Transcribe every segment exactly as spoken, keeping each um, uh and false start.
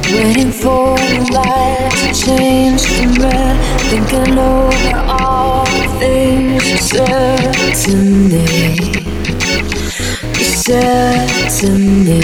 Waiting for the light to change from red. Thinking over all the things you said to me. You said to me.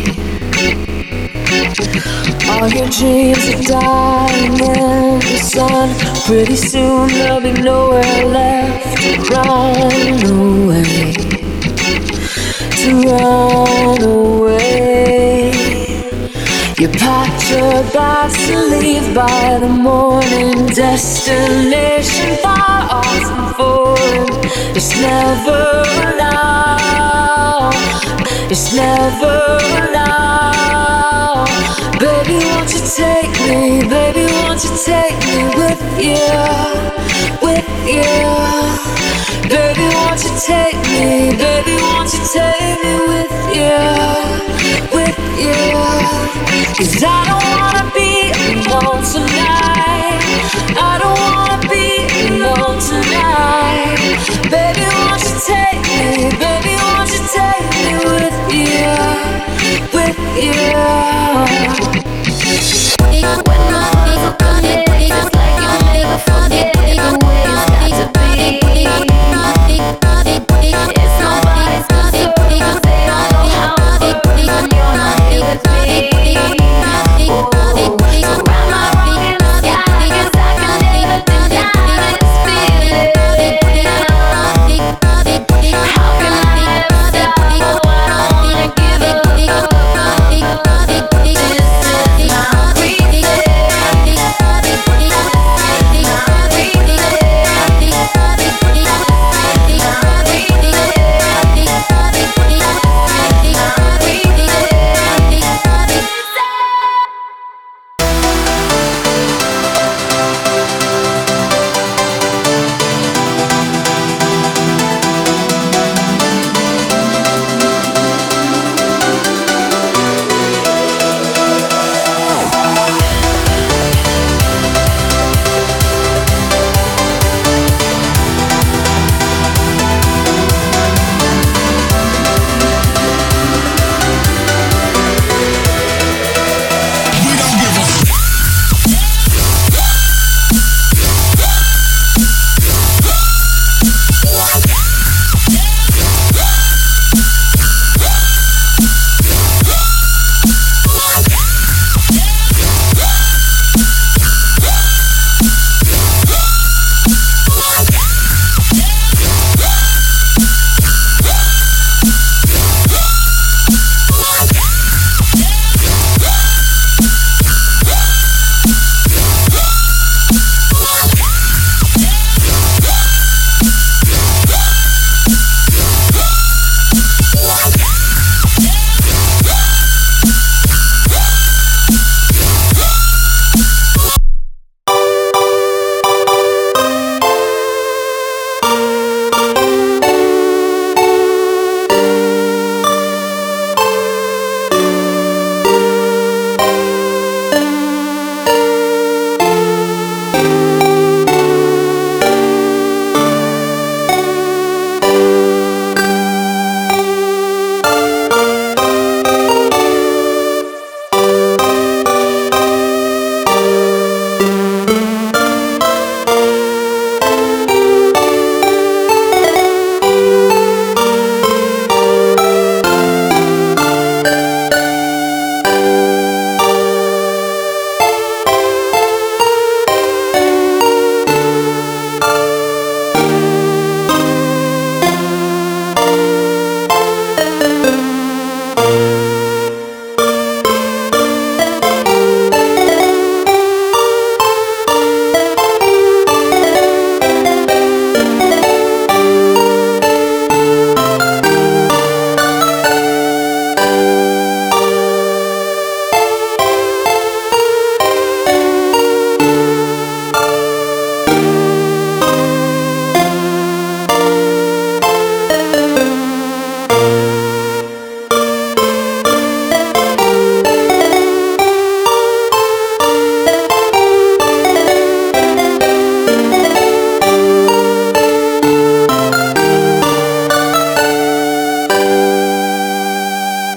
All your dreams are dying in the sun. Pretty soon there'll be nowhere left to run away. To run away. You packed your bags to leave by the morning. Destination far off and foreign. It's never enough. It's never enough. Baby, won't you take me? Baby, won't you take me with you? With you. Baby, won't you take me? Baby, won't you take me with you? With you. 'Cause I don't wanna be alone tonight. I don't wanna be alone tonight. Baby, won't you take me? Baby,